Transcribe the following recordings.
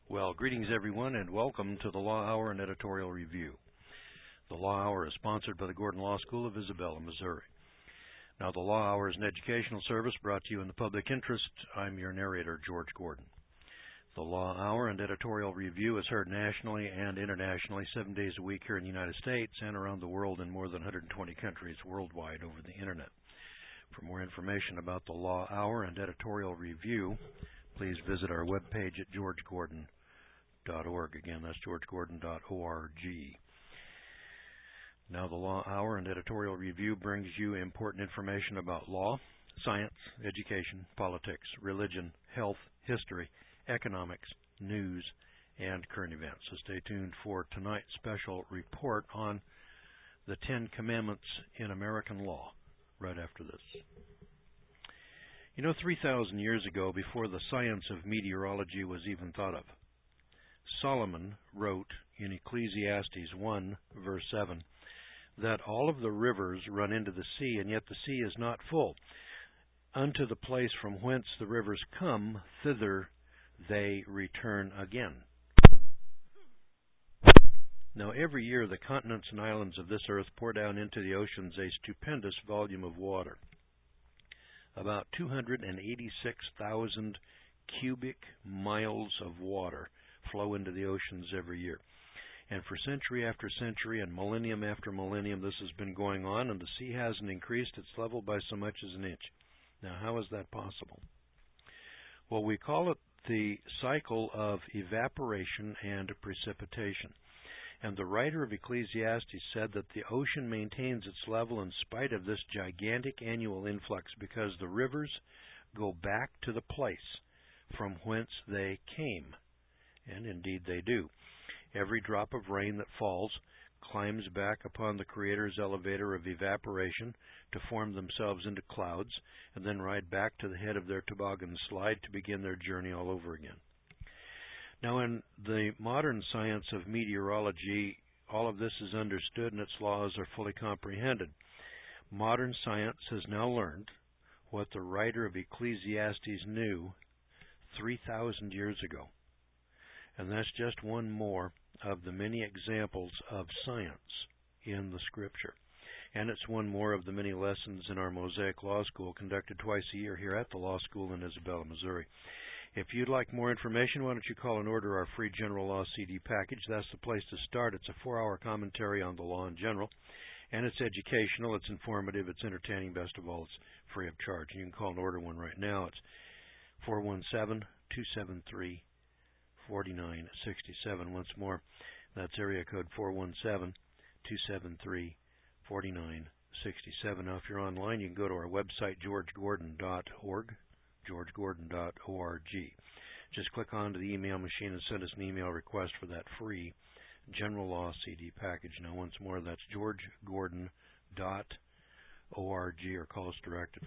Well, greetings everyone, and welcome to the Law Hour and Editorial Review. The Law Hour is sponsored by the Gordon Law School of Isabella, Missouri. Now, the Law Hour is an educational service brought to you in the public interest. I'm your narrator, George Gordon. The Law Hour and Editorial Review is heard nationally and internationally 7 days a week here in the United States and around the world in more than 120 countries worldwide over the Internet. For more information about the Law Hour and Editorial Review, please visit our webpage at georgegordon.org. Again, that's georgegordon.org. Now, the Law Hour and Editorial Review brings you important information about law, science, education, politics, religion, health, history, economics, news, and current events. So stay tuned for tonight's special report on the 10 Commandments in American law right after this. 3,000 years ago, before the science of meteorology was even thought of, Solomon wrote in Ecclesiastes 1, verse 7, that all of the rivers run into the sea, and yet the sea is not full. Unto the place from whence the rivers come, thither they return again. Now, every year the continents and islands of this earth pour down into the oceans a stupendous volume of water. About 286,000 cubic miles of water flow into the oceans every year. And for century after century and millennium after millennium, this has been going on, and the sea hasn't increased its level by so much as an inch. Now, how is that possible? Well, we call it the cycle of evaporation and precipitation. And the writer of Ecclesiastes said that the ocean maintains its level in spite of this gigantic annual influx because the rivers go back to the place from whence they came. And indeed they do. Every drop of rain that falls climbs back upon the Creator's elevator of evaporation to form themselves into clouds and then ride back to the head of their toboggan slide to begin their journey all over again. Now, in the modern science of meteorology, all of this is understood and its laws are fully comprehended. Modern science has now learned what the writer of Ecclesiastes knew 3,000 years ago. And that's just one more of the many examples of science in the Scripture. And it's one more of the many lessons in our Mosaic Law School conducted twice a year here at the Law School in Isabella, Missouri. If you'd like more information, why don't you call and order our free General Law CD package. That's the place to start. It's a 4-hour commentary on the law in general. And it's educational, it's informative, it's entertaining. Best of all, it's free of charge. You can call and order one right now. It's 417-273-4967. Once more, that's area code 417-273-4967. Now, if you're online, you can go to our website, georgegordon.org, georgegordon.org. Just click onto the email machine and send us an email request for that free General Law CD package. Now, once more, that's georgegordon.org, or call us direct at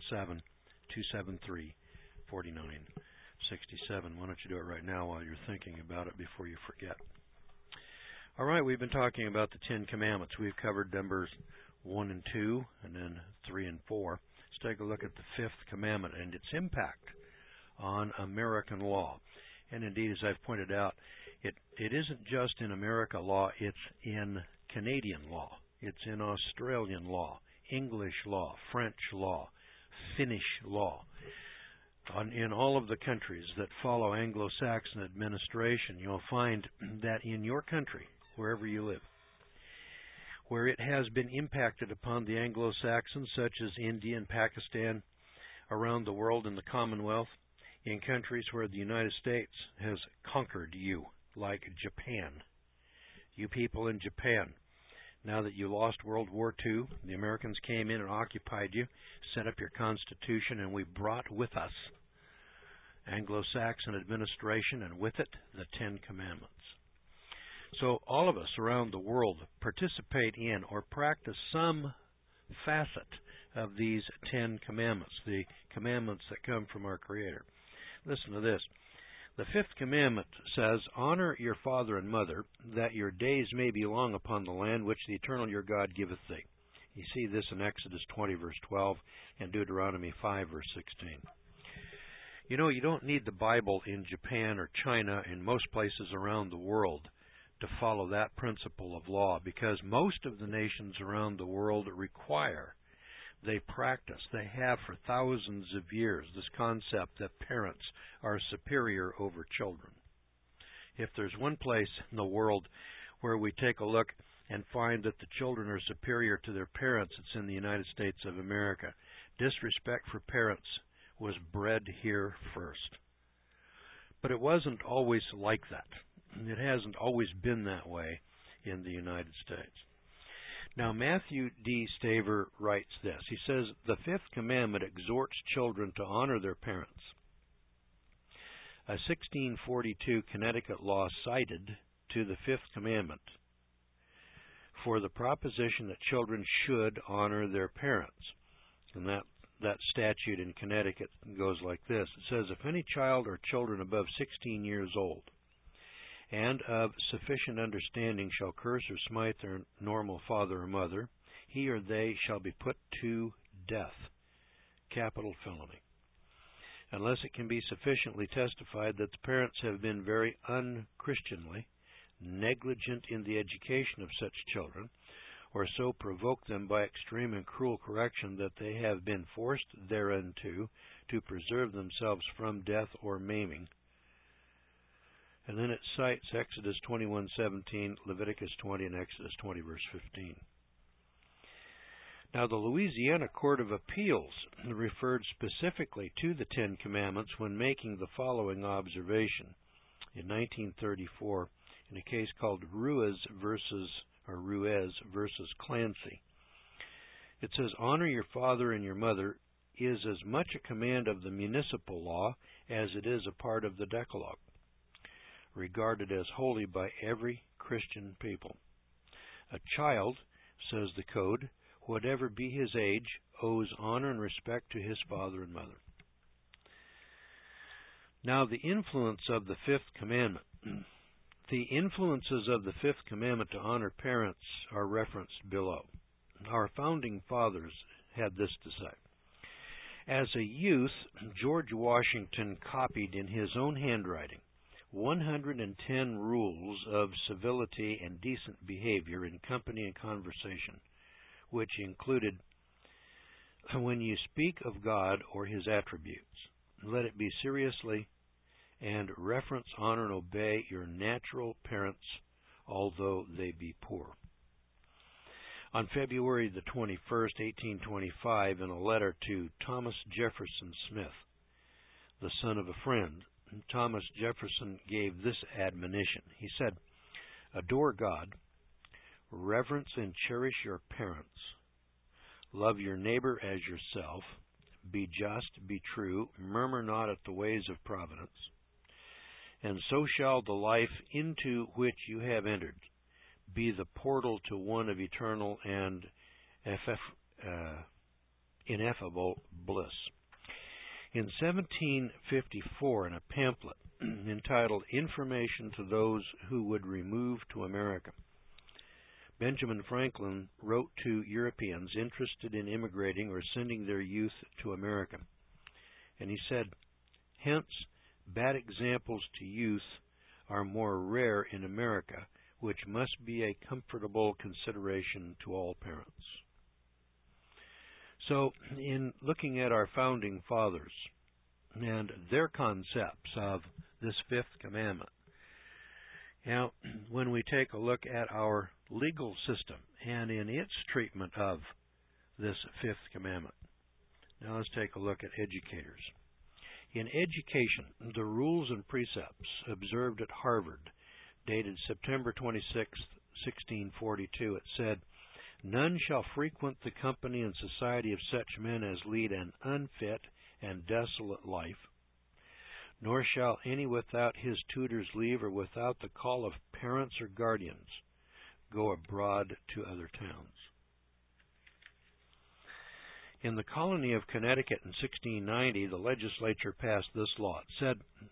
417-273-4967. Why don't you do it right now while you're thinking about it before you forget? All right, we've been talking about the 10 Commandments. We've covered numbers 1 and 2, and then 3 and 4. Let's take a look at the 5th commandment and its impact on American law. And indeed, as I've pointed out, it isn't just in American law, it's in Canadian law, it's in Australian law, English law, French law, Finnish law. In all of the countries that follow Anglo-Saxon administration, you'll find that in your country, wherever you live, where it has been impacted upon the Anglo-Saxons, such as India and Pakistan, around the world in the Commonwealth, in countries where the United States has conquered you, like Japan. You people in Japan, now that you lost World War II, the Americans came in and occupied you, set up your constitution, and we brought with us Anglo-Saxon administration, and with it, the 10 Commandments. So all of us around the world participate in or practice some facet of these 10 Commandments, the commandments that come from our Creator. Listen to this. The 5th commandment says, "Honor your father and mother, that your days may be long upon the land which the Eternal your God giveth thee." You see this in Exodus 20, verse 12, and Deuteronomy 5, verse 16. You know, you don't need the Bible in Japan or China and most places around the world to follow that principle of law, because most of the nations around the world require, they practice, they have for thousands of years, this concept that parents are superior over children. If there's one place in the world where we take a look and find that the children are superior to their parents, it's in the United States of America. Disrespect for parents was bred here first. But it wasn't always like that. It hasn't always been that way in the United States. Now, Matthew D. Staver writes this. He says, the fifth commandment exhorts children to honor their parents. A 1642 Connecticut law cited to the fifth commandment for the proposition that children should honor their parents. And that statute in Connecticut goes like this. It says, if any child or children above 16 years old and of sufficient understanding shall curse or smite their normal father or mother, he or they shall be put to death, capital felony, unless it can be sufficiently testified that the parents have been very unchristianly negligent in the education of such children, or so provoke them by extreme and cruel correction that they have been forced thereunto to preserve themselves from death or maiming. And then it cites Exodus 21:17, Leviticus 20, and Exodus 20, verse 15. Now, the Louisiana Court of Appeals referred specifically to the Ten Commandments when making the following observation in 1934 in a case called Ruiz versus Clancy. It says, honor your father and your mother is as much a command of the municipal law as it is a part of the Decalogue, regarded as holy by every Christian people. A child, says the code, whatever be his age, owes honor and respect to his father and mother. Now, the influence of the fifth commandment. The influences of the fifth commandment to honor parents are referenced below. Our founding fathers had this to say. As a youth, George Washington copied in his own handwriting 110 rules of civility and decent behavior in company and conversation, which included, when you speak of God or His attributes, let it be seriously and reverence, honor, and obey your natural parents, although they be poor. On February the 21st, 1825, in a letter to Thomas Jefferson Smith, the son of a friend, Thomas Jefferson gave this admonition. He said, adore God, reverence and cherish your parents, love your neighbor as yourself, be just, be true, murmur not at the ways of providence, and so shall the life into which you have entered be the portal to one of eternal and ineffable bliss. In 1754, in a pamphlet entitled Information to Those Who Would Remove to America, Benjamin Franklin wrote to Europeans interested in immigrating or sending their youth to America. And he said, hence, bad examples to youth are more rare in America, which must be a comfortable consideration to all parents. So, in looking at our founding fathers and their concepts of this fifth commandment, now, when we take a look at our legal system and in its treatment of this fifth commandment, now let's take a look at educators. In education, the rules and precepts observed at Harvard, dated September 26, 1642, it said, none shall frequent the company and society of such men as lead an unfit and desolate life, nor shall any without his tutor's leave or without the call of parents or guardians go abroad to other towns. In the colony of Connecticut in 1690, the legislature passed this law. It said,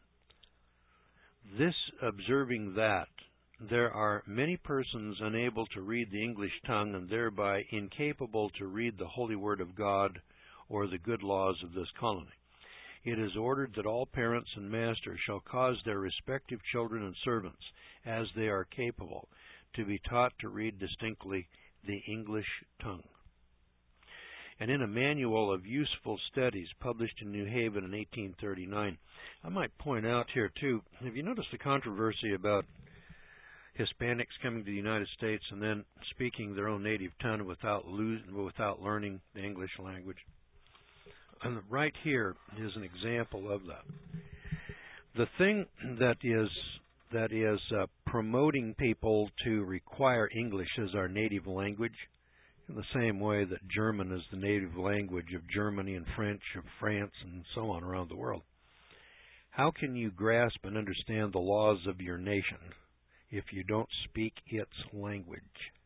this observing that there are many persons unable to read the English tongue and thereby incapable to read the holy word of God or the good laws of this colony. it is ordered that all parents and masters shall cause their respective children and servants, as they are capable, to be taught to read distinctly the English tongue. And in a manual of useful studies published in New Haven in 1839, I might point out here too, have you noticed the controversy about Hispanics coming to the United States and then speaking their own native tongue without learning the English language? And right here is an example of that. The thing that is promoting people to require English as our native language, in the same way that German is the native language of Germany and French of France and so on around the world. How can you grasp and understand the laws of your nation if you don't speak its language?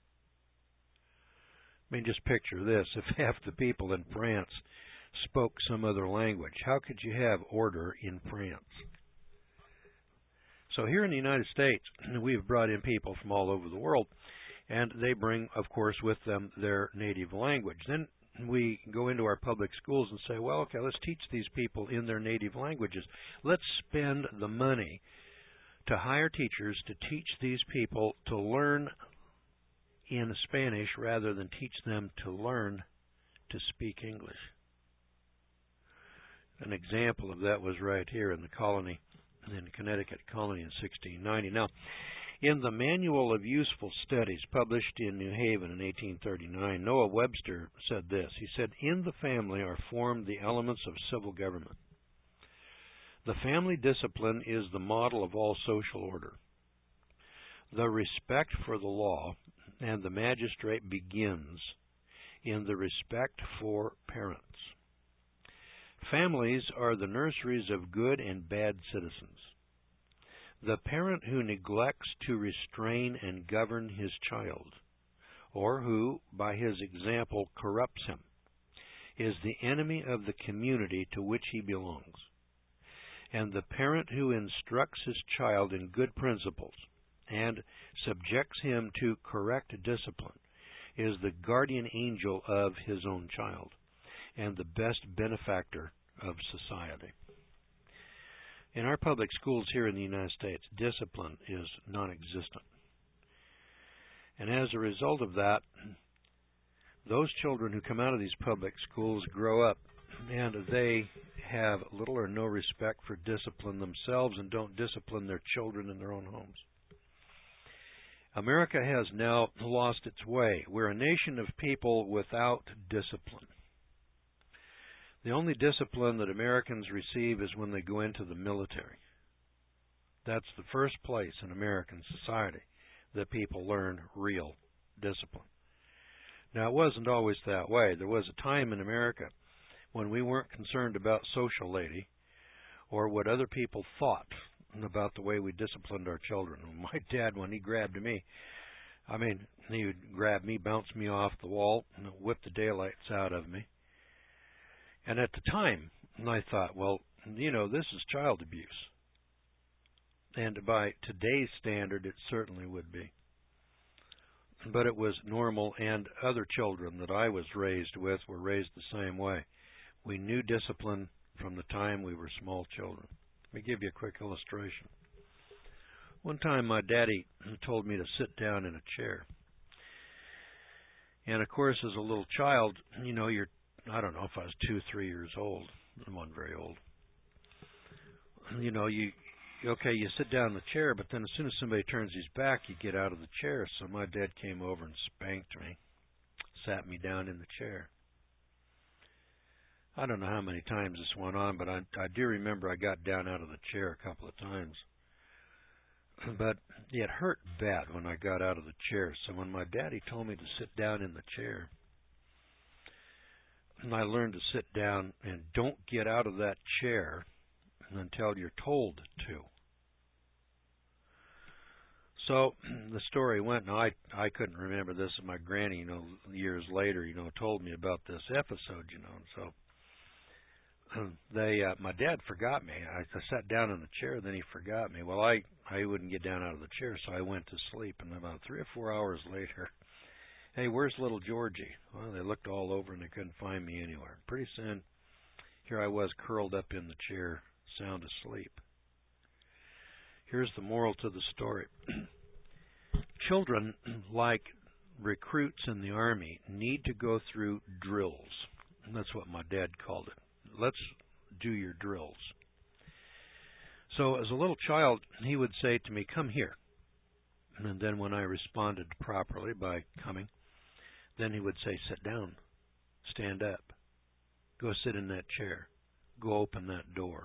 I mean, just picture this. If half the people in France spoke some other language, how could you have order in France? So here in the United States, we have brought in people from all over the world, and they bring, of course, with them their native language. Then we go into our public schools and say, well, okay, let's teach these people in their native languages. Let's spend the money to hire teachers to teach these people to learn in Spanish rather than teach them to learn to speak English. An example of that was right here in the colony, in Connecticut colony in 1690. Now, in the Manual of Useful Studies published in New Haven in 1839, Noah Webster said this. He said, "In the family are formed the elements of civil government. The family discipline is the model of all social order. The respect for the law and the magistrate begins in the respect for parents. Families are the nurseries of good and bad citizens. The parent who neglects to restrain and govern his child, or who, by his example, corrupts him, is the enemy of the community to which he belongs. And the parent who instructs his child in good principles and subjects him to correct discipline is the guardian angel of his own child and the best benefactor of society." In our public schools here in the United States, discipline is non-existent. And as a result of that, those children who come out of these public schools grow up and they have little or no respect for discipline themselves and don't discipline their children in their own homes. America has now lost its way. We're a nation of people without discipline. The only discipline that Americans receive is when they go into the military. That's the first place in American society that people learn real discipline. Now, it wasn't always that way. There was a time in America when we weren't concerned about social lady or what other people thought about the way we disciplined our children. My dad, when he grabbed me, he would grab me, bounce me off the wall, and whip the daylights out of me. And at the time, I thought, well, this is child abuse. And by today's standard, it certainly would be. But it was normal, and other children that I was raised with were raised the same way. We knew discipline from the time we were small children. Let me give you a quick illustration. One time my daddy told me to sit down in a chair. And of course, as a little child, I don't know if I was 2, 3 years old. I wasn't very old. You sit down in the chair, but then as soon as somebody turns his back, you get out of the chair. So my dad came over and spanked me, sat me down in the chair. I don't know how many times this went on, but I do remember I got down out of the chair a couple of times. But it hurt bad when I got out of the chair. So when my daddy told me to sit down in the chair, and I learned to sit down and don't get out of that chair until you're told to. So the story went, and I couldn't remember this, and my granny, years later, told me about this episode, and so my dad forgot me. I sat down in the chair, then he forgot me. Well, I wouldn't get down out of the chair, so I went to sleep, and about 3 or 4 hours later, "Hey, where's little Georgie?" Well, they looked all over and they couldn't find me anywhere. Pretty soon, Here I was curled up in the chair, sound asleep. Here's the moral to the story. Children, like recruits in the Army, need to go through drills. That's what my dad called it. Let's do your drills. So as a little child, he would say to me, come here. And then when I responded properly by coming, then he would say, sit down, stand up, go sit in that chair, go open that door.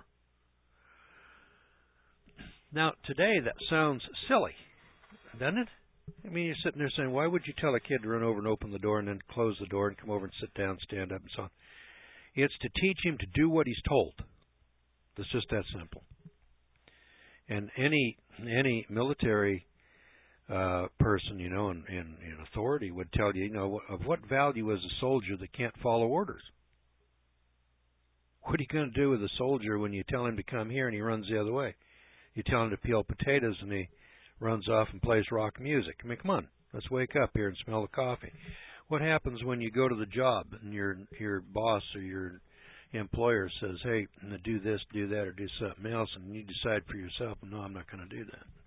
Now, today that sounds silly, doesn't it? I mean, you're sitting there saying, why would you tell a kid to run over and open the door and then close the door and come over and sit down, stand up, and so on? It's to teach him to do what he's told. It's just that simple. And any military person, in authority would tell you, of what value is a soldier that can't follow orders? What are you going to do with a soldier when you tell him to come here and he runs the other way? You tell him to peel potatoes and he runs off and plays rock music. I mean, come on, let's wake up here and smell the coffee. What happens when you go to the job and your boss or your employer says, hey, do this, do that, or do something else, and you decide for yourself, no, I'm not going to do that.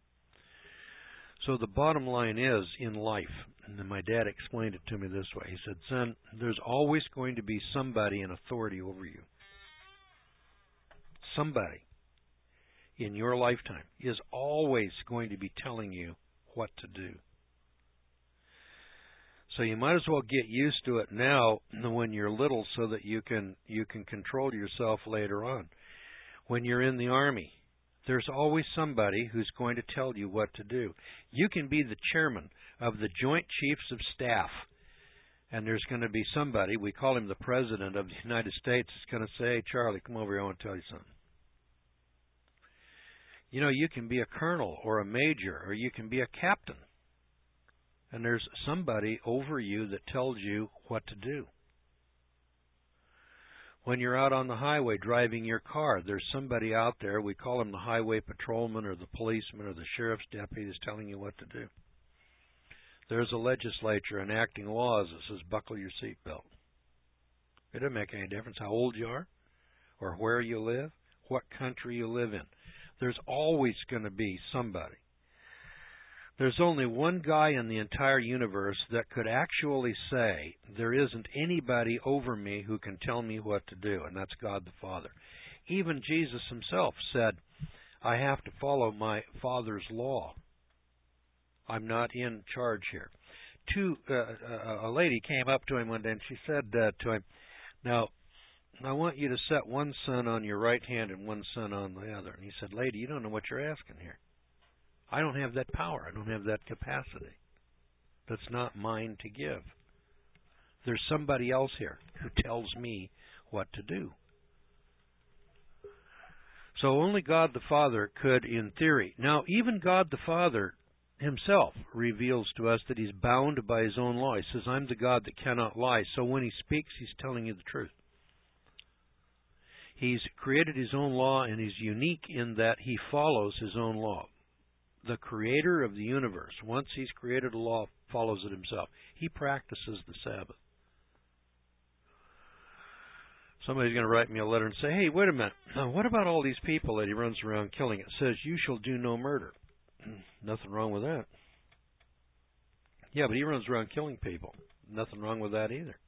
So the bottom line is, in life, and my dad explained it to me this way. He said, son, there's always going to be somebody in authority over you. Somebody in your lifetime is always going to be telling you what to do. So you might as well get used to it now when you're little so that you can control yourself later on. When you're in the Army, there's always somebody who's going to tell you what to do. You can be the chairman of the Joint Chiefs of Staff, and there's going to be somebody, we call him the President of the United States, is going to say, hey, Charlie, come over here, I want to tell you something. You can be a colonel or a major, or you can be a captain. And there's somebody over you that tells you what to do. When you're out on the highway driving your car, there's somebody out there, we call him the highway patrolman or the policeman or the sheriff's deputy, that's telling you what to do. There's a legislature enacting laws that says buckle your seatbelt. It doesn't make any difference how old you are or where you live, what country you live in. There's always going to be somebody. There's only one guy in the entire universe that could actually say, there isn't anybody over me who can tell me what to do, and that's God the Father. Even Jesus himself said, I have to follow my Father's law. I'm not in charge here. A lady came up to him one day and she said to him, now, I want you to set one son on your right hand and one son on the other. And he said, lady, you don't know what you're asking here. I don't have that power. I don't have that capacity. That's not mine to give. There's somebody else here who tells me what to do. So only God the Father could, in theory. Now, even God the Father himself reveals to us that he's bound by his own law. He says, I'm the God that cannot lie. So when he speaks, he's telling you the truth. He's created his own law, and he's unique in that he follows his own law. The creator of the universe, once he's created a law, follows it himself. He practices the Sabbath. Somebody's going to write me a letter and say, hey, wait a minute. What about all these people that he runs around killing? It says, you shall do no murder. Nothing wrong with that. Yeah, but he runs around killing people. Nothing wrong with that either.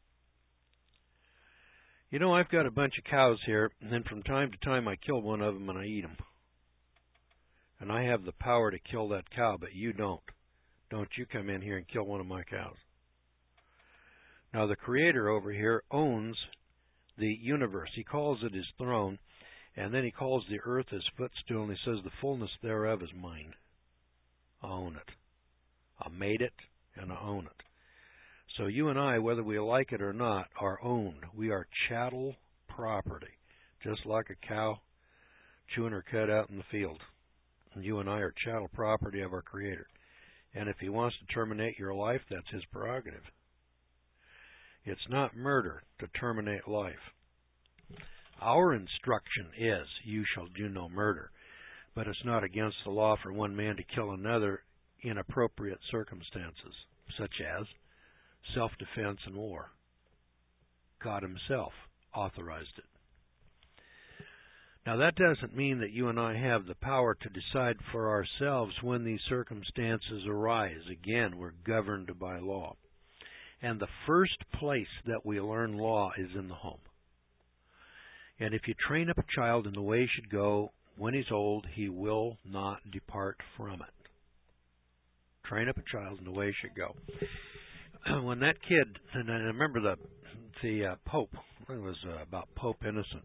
I've got a bunch of cows here, and then from time to time I kill one of them and I eat them. And I have the power to kill that cow, but you don't. Don't you come in here and kill one of my cows. Now, the Creator over here owns the universe. He calls it his throne, and then he calls the earth his footstool, and he says, the fullness thereof is mine. I own it. I made it, and I own it. So you and I, whether we like it or not, are owned. We are chattel property, just like a cow chewing her cud out in the field. And you and I are chattel property of our Creator. And if he wants to terminate your life, that's his prerogative. It's not murder to terminate life. Our instruction is, you shall do no murder. But it's not against the law for one man to kill another in appropriate circumstances, such as self-defense and war. God himself authorized it. Now, that doesn't mean that you and I have the power to decide for ourselves when these circumstances arise. Again, we're governed by law. And the first place that we learn law is in the home. And if you train up a child in the way he should go, when he's old, he will not depart from it. Train up a child in the way he should go. When that kid, and I remember the Pope, I think it was about Pope Innocent,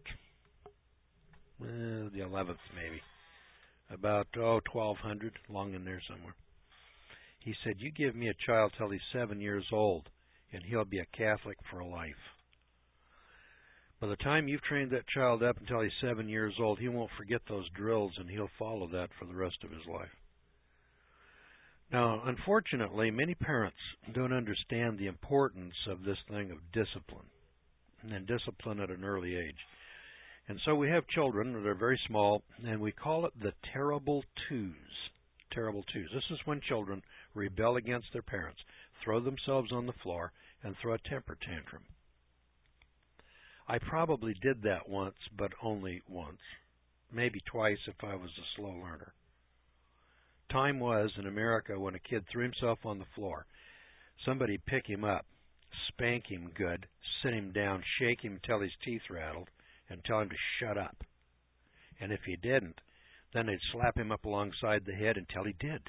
the 11th maybe, about 1200, long in there somewhere. He said, "You give me a child till he's 7 years old, and he'll be a Catholic for life. By the time you've trained that child up until he's 7 years old, he won't forget those drills, and he'll follow that for the rest of his life." Now, unfortunately, many parents don't understand the importance of this thing of discipline, and discipline at an early age. And so we have children that are very small, and we call it the terrible twos. Terrible twos. This is when children rebel against their parents, throw themselves on the floor, and throw a temper tantrum. I probably did that once, but only once. Maybe twice if I was a slow learner. Time was in America when a kid threw himself on the floor. Somebody pick him up, spank him good, sit him down, shake him till his teeth rattled, and tell him to shut up. And if he didn't, then they'd slap him up alongside the head until he did.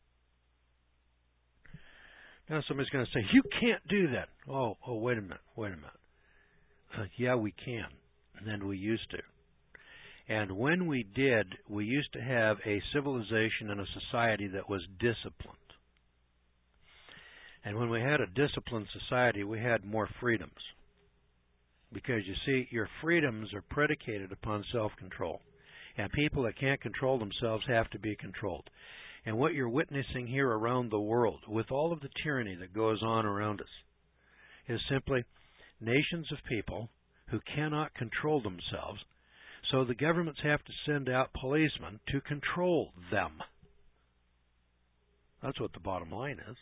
Now somebody's going to say, "You can't do that." Oh, wait a minute. Yeah, we can, and we used to. And when we did, we used to have a civilization and a society that was disciplined. And when we had a disciplined society, we had more freedoms. Because, you see, your freedoms are predicated upon self-control. And people that can't control themselves have to be controlled. And what you're witnessing here around the world, with all of the tyranny that goes on around us, is simply nations of people who cannot control themselves, so the governments have to send out policemen to control them. That's what the bottom line is.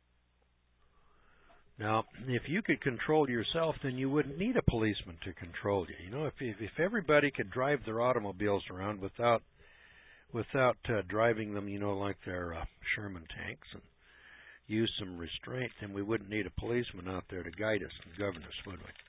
Now, if you could control yourself, then you wouldn't need a policeman to control you. You know, if everybody could drive their automobiles around without driving them, you know, like their Sherman tanks, and use some restraint, then we wouldn't need a policeman out there to guide us and govern us, would we?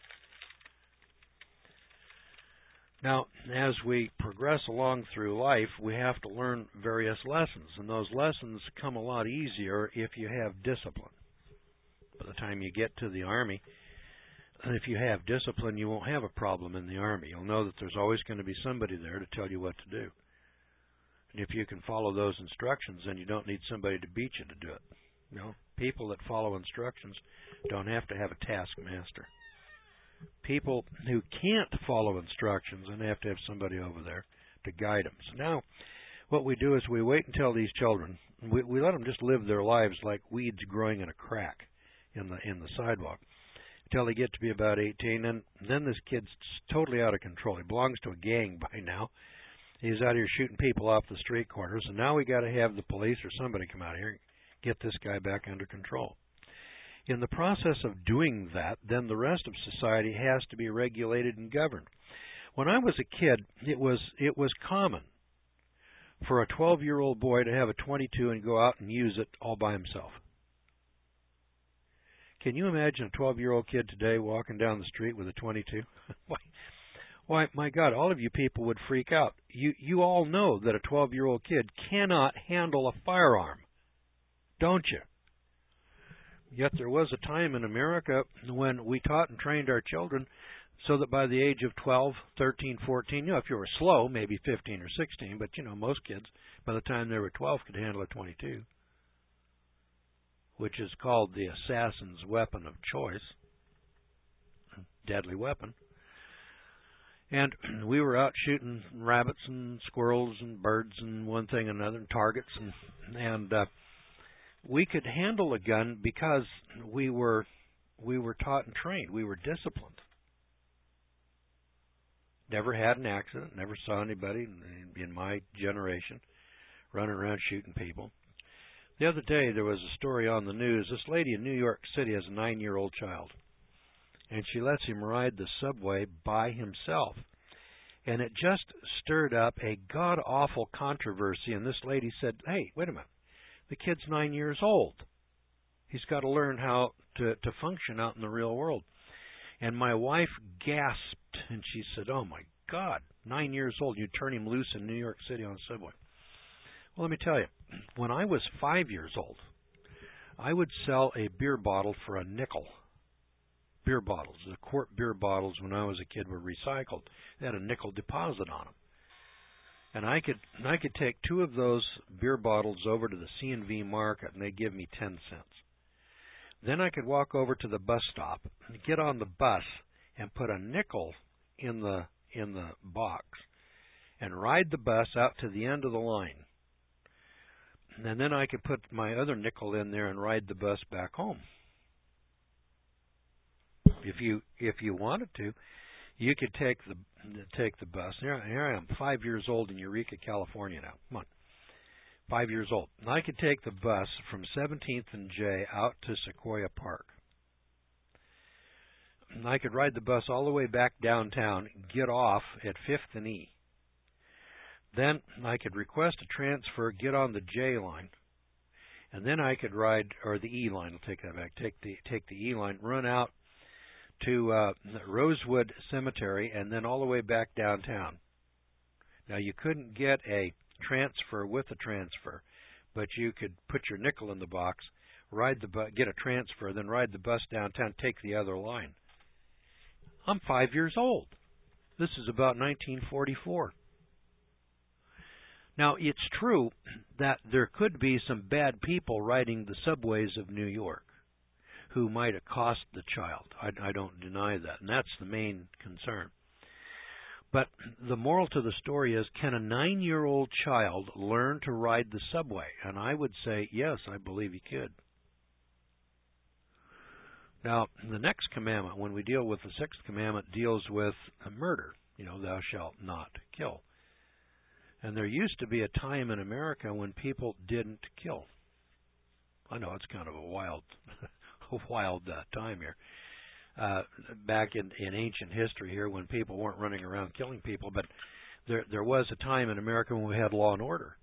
Now, as we progress along through life, we have to learn various lessons, and those lessons come a lot easier if you have discipline. By the time you get to the Army, if you have discipline, you won't have a problem in the Army. You'll know that there's always going to be somebody there to tell you what to do. And if you can follow those instructions, then you don't need somebody to beat you to do it. You know, people that follow instructions don't have to have a taskmaster. People who can't follow instructions and have to have somebody over there to guide them. So now what we do is we wait until these children, we let them just live their lives like weeds growing in a crack in the sidewalk until they get to be about 18. And then this kid's totally out of control. He belongs to a gang by now. He's out here shooting people off the street corners, and now we got to have the police or somebody come out here and get this guy back under control. In the process of doing that, then the rest of society has to be regulated and governed. When I was a kid, it was common for a 12-year-old boy to have a .22 and go out and use it all by himself. Can you imagine a 12-year-old kid today walking down the street with a .22? Why, my God, all of you people would freak out. You all know that a 12-year-old kid cannot handle a firearm, don't you? Yet there was a time in America when we taught and trained our children so that by the age of 12, 13, 14, you know, if you were slow, maybe 15 or 16, but, you know, most kids, by the time they were 12, could handle a .22, which is called the assassin's weapon of choice, deadly weapon. And we were out shooting rabbits and squirrels and birds and one thing and another, and targets, and we could handle a gun because we were taught and trained. We were disciplined. Never had an accident. Never saw anybody in my generation running around shooting people. The other day there was a story on the news. This lady in New York City has a 9-year-old child. and she lets him ride the subway by himself. And it just stirred up a god-awful controversy, and this lady said, hey, wait a minute, the kid's 9 years old. He's got to learn how to function out in the real world. And my wife gasped, and she said, oh, my God, 9 years old, you turn him loose in New York City on the subway. Well, let me tell you, when I was 5 years old, I would sell a beer bottle for a nickel. Beer bottles, the quart beer bottles when I was a kid were recycled. They had a nickel deposit on them. And I could take 2 of those beer bottles over to the C&V market, and they'd give me 10 cents. Then I could walk over to the bus stop, get on the bus, and put a nickel in the box, and ride the bus out to the end of the line. And then I could put my other nickel in there and ride the bus back home. If you wanted to, you could take the bus. Here I am, 5 years old in Eureka, California now. Come on. 5 years old. And I could take the bus from 17th and J out to Sequoia Park. And I could ride the bus all the way back downtown, get off at 5th and E. Then I could request a transfer, get on the J line, and then I could ride, or the E line, I'll take that back, take the E line, run out to Rosewood Cemetery, and then all the way back downtown. Now, you couldn't get a transfer with a transfer, but you could put your nickel in the box, get a transfer, then ride the bus downtown, take the other line. I'm 5 years old. This is about 1944. Now, it's true that there could be some bad people riding the subways of New York who might accost the child. I don't deny that, and that's the main concern. But the moral to the story is, can a 9-year-old child learn to ride the subway? And I would say, yes, I believe he could. Now, the next commandment, when we deal with the 6th commandment, deals with murder. Thou shalt not kill. And there used to be a time in America when people didn't kill. I know it's kind of a wild time here. Back in ancient history here, when people weren't running around killing people, but there was a time in America when we had law and order.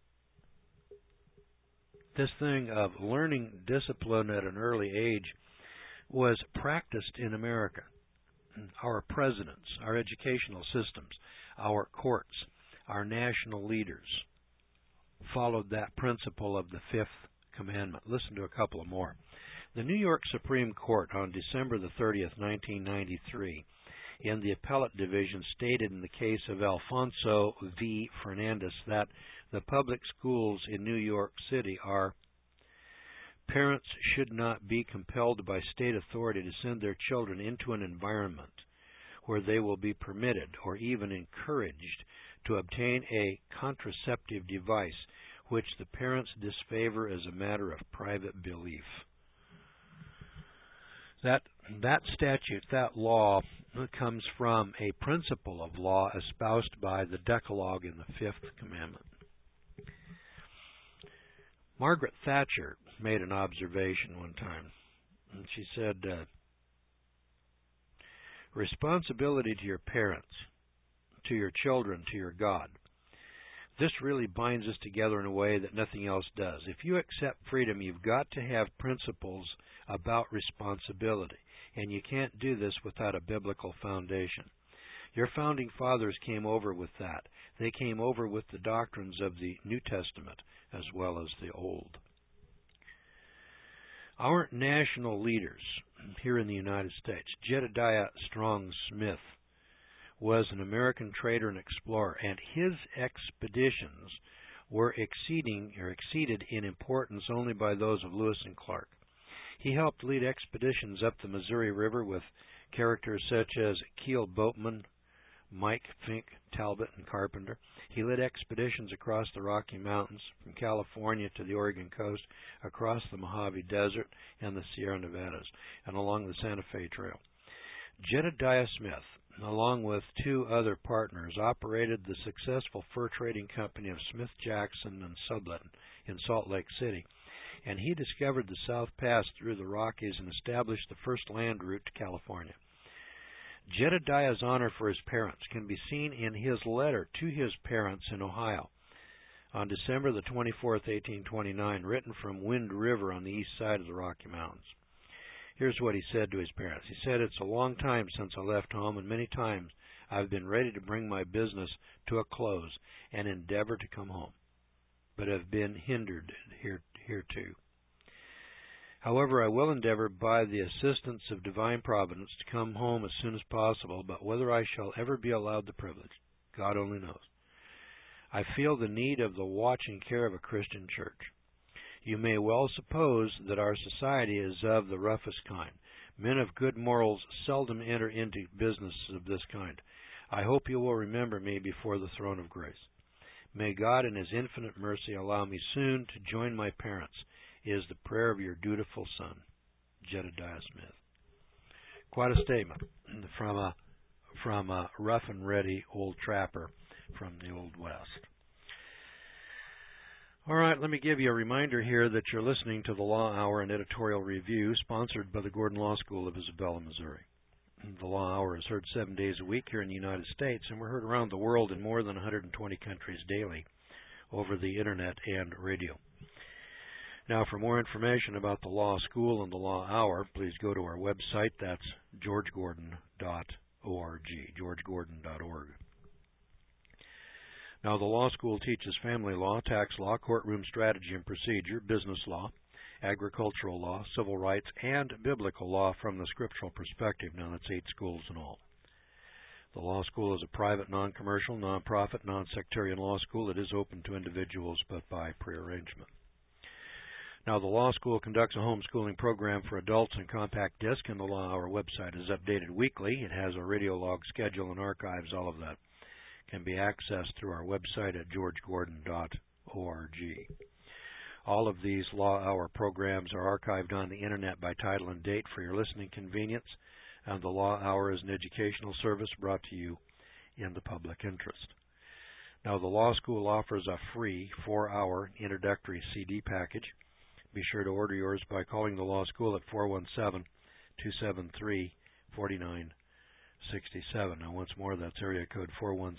This thing of learning discipline at an early age was practiced in America. Our presidents, our educational systems, our courts, our national leaders followed that principle of the 5th commandment. Listen to a couple of more. The New York Supreme Court on December the 30th, 1993, in the appellate division stated in the case of Alfonso V. Fernandez that the public schools in New York City are parents should not be compelled by state authority to send their children into an environment where they will be permitted or even encouraged to obtain a contraceptive device which the parents disfavor as a matter of private belief. That statute, that law, comes from a principle of law espoused by the Decalogue in the 5th commandment. Margaret Thatcher made an observation one time, and she said, responsibility to your parents, to your children, to your God. This really binds us together in a way that nothing else does. If you accept freedom, you've got to have principles about responsibility, and you can't do this without a biblical foundation. Your founding fathers came over with that. They came over with the doctrines of the New Testament as well as the Old. Our national leaders here in the United States, Jedediah Strong Smith, was an American trader and explorer, and his expeditions were exceeded in importance only by those of Lewis and Clark. He helped lead expeditions up the Missouri River with characters such as Keel Boatman, Mike Fink, Talbot, and Carpenter. He led expeditions across the Rocky Mountains, from California to the Oregon coast, across the Mojave Desert and the Sierra Nevadas, and along the Santa Fe Trail. Jedediah Smith, along with 2 other partners, operated the successful fur trading company of Smith Jackson and Sublette in Salt Lake City. and he discovered the South Pass through the Rockies and established the first land route to California. Jedediah's honor for his parents can be seen in his letter to his parents in Ohio on December the 24th, 1829, written from Wind River on the east side of the Rocky Mountains. Here's what he said to his parents. He said, "It's a long time since I left home, and many times I've been ready to bring my business to a close and endeavor to come home, but have been hindered hereto. However, I will endeavor by the assistance of divine providence to come home as soon as possible, but whether I shall ever be allowed the privilege, God only knows. I feel the need of the watch and care of a Christian church. You may well suppose that our society is of the roughest kind. Men of good morals seldom enter into business of this kind. I hope you will remember me before the throne of grace. May God in His infinite mercy allow me soon to join my parents, is the prayer of your dutiful son, Jedediah Smith." Quite a statement from a rough and ready old trapper from the Old West. All right, let me give you a reminder here that you're listening to the Law Hour and Editorial Review, sponsored by the Gordon Law School of Isabella, Missouri. The Law Hour is heard 7 days a week here in the United States, and we're heard around the world in more than 120 countries daily over the Internet and radio. Now, for more information about the Law School and the Law Hour, please go to our website. That's georgegordon.org, georgegordon.org. Now, the law school teaches family law, tax law, courtroom strategy and procedure, business law, agricultural law, civil rights, and biblical law from the scriptural perspective. Now, that's 8 schools in all. The law school is a private, non-commercial, non-profit, non-sectarian law school. It is open to individuals, but by prearrangement. Now, the law school conducts a homeschooling program for adults in compact disc, and the Law Hour website is updated weekly. It has a radio log schedule and archives. All of that can be accessed through our website at georgegordon.org. All of these Law Hour programs are archived on the Internet by title and date for your listening convenience, and the Law Hour is an educational service brought to you in the public interest. Now, the Law School offers a free 4-hour introductory CD package. Be sure to order yours by calling the Law School at 417-273-4967. Now, once more, that's area code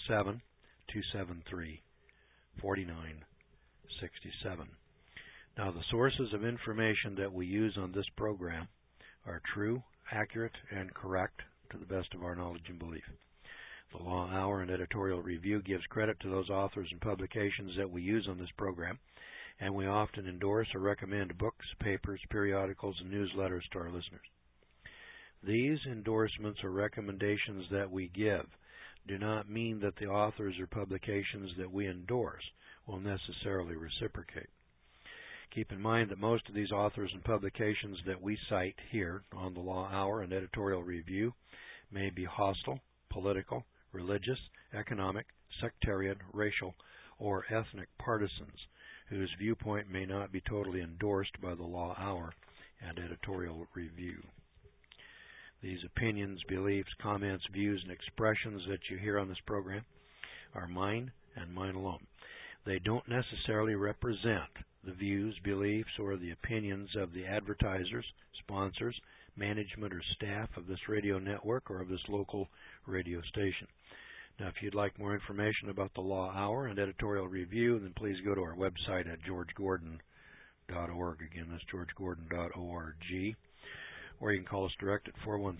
417-273-4967. Now, the sources of information that we use on this program are true, accurate, and correct to the best of our knowledge and belief. The Law Hour and Editorial Review gives credit to those authors and publications that we use on this program, and we often endorse or recommend books, papers, periodicals, and newsletters to our listeners. These endorsements or recommendations that we give do not mean that the authors or publications that we endorse will necessarily reciprocate. Keep in mind that most of these authors and publications that we cite here on the Law Hour and Editorial Review may be hostile, political, religious, economic, sectarian, racial, or ethnic partisans whose viewpoint may not be totally endorsed by the Law Hour and Editorial Review. These opinions, beliefs, comments, views, and expressions that you hear on this program are mine and mine alone. They don't necessarily represent the views, beliefs, or the opinions of the advertisers, sponsors, management, or staff of this radio network or of this local radio station. Now, if you'd like more information about the Law Hour and Editorial Review, then please go to our website at georgegordon.org. Again, that's georgegordon.org. Or you can call us direct at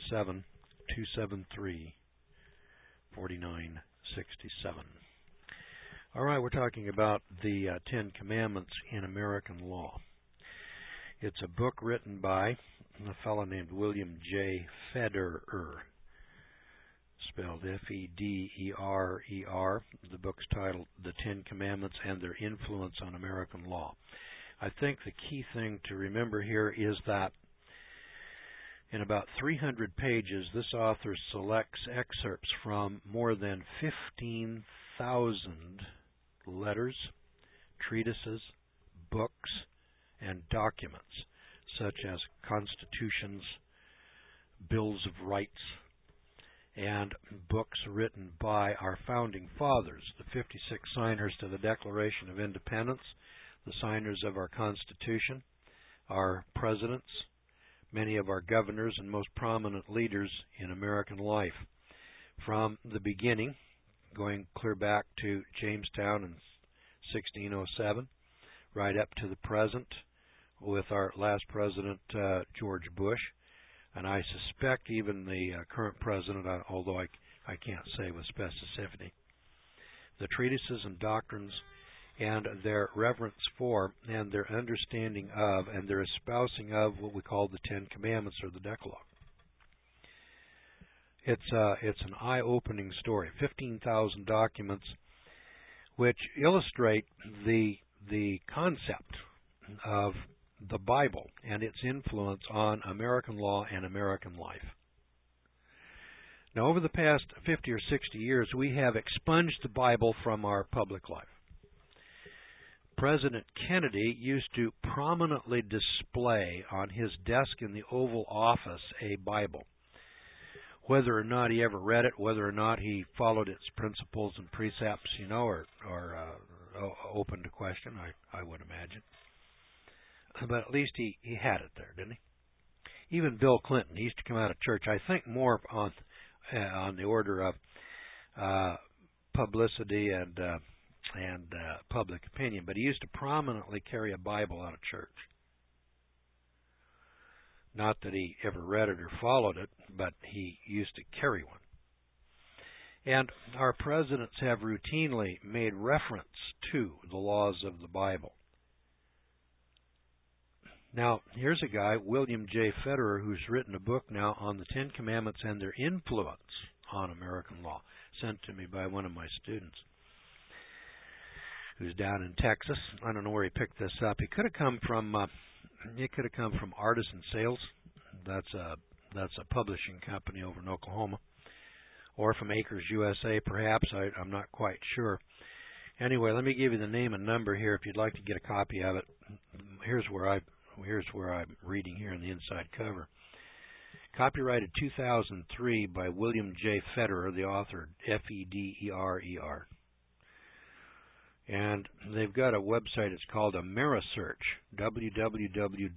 417-273-4967. All right, we're talking about the 10 Commandments in American law. It's a book written by a fellow named William J. Federer, spelled F-E-D-E-R-E-R. The book's titled The 10 Commandments and Their Influence on American Law. I think the key thing to remember here is that in about 300 pages, this author selects excerpts from more than 15,000 letters, treatises, books, and documents, such as constitutions, bills of rights, and books written by our founding fathers, the 56 signers to the Declaration of Independence, the signers of our Constitution, our presidents, many of our governors, and most prominent leaders in American life. From the beginning, going clear back to Jamestown in 1607, right up to the present with our last president, George Bush, and I suspect even the current president, although I can't say with specificity. The treatises and doctrines and their reverence for and their understanding of and their espousing of what we call the Ten Commandments or the Decalogue. It's an eye-opening story. 15,000 documents which illustrate the concept of the Bible and its influence on American law and American life. Now, over the past 50 or 60 years, we have expunged the Bible from our public life. President Kennedy used to prominently display on his desk in the Oval Office a Bible. Whether or not he ever read it, whether or not he followed its principles and precepts, are open to question, I would imagine. But at least he had it there, didn't he? Even Bill Clinton, he used to come out of church, I think more on the order of publicity and public opinion, but he used to prominently carry a Bible out of church. Not that he ever read it or followed it, but he used to carry one. And our presidents have routinely made reference to the laws of the Bible. Now, here's a guy, William J. Federer, who's written a book now on the Ten Commandments and their influence on American law, sent to me by one of my students who's down in Texas. I don't know where he picked this up. It could have come from Artisan Sales. That's a publishing company over in Oklahoma, or from Acres USA, perhaps. I'm not quite sure. Anyway, let me give you the name and number here if you'd like to get a copy of it. Here's where I'm reading here in the inside cover. Copyrighted 2003 by William J. Federer, the author, Federer. And they've got a website. It's called AmeriSearch, www.ameri,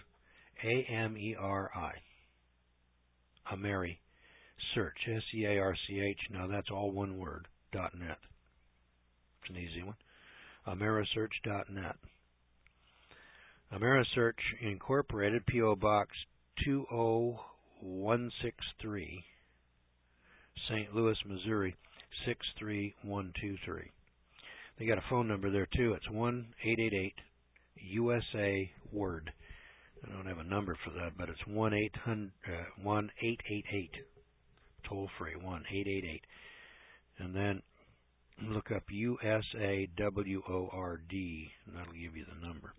AmeriSearch, SEARCH. Now that's all one word, .net. It's an easy one. AmeriSearch.net. AmeriSearch Incorporated, P.O. Box 20163, St. Louis, Missouri 63123. They got a phone number there too. It's 1-888-USA-WORD. I don't have a number for that, but it's 1-888, toll free, 1-888. And then look up USAWORD, and that'll give you the number.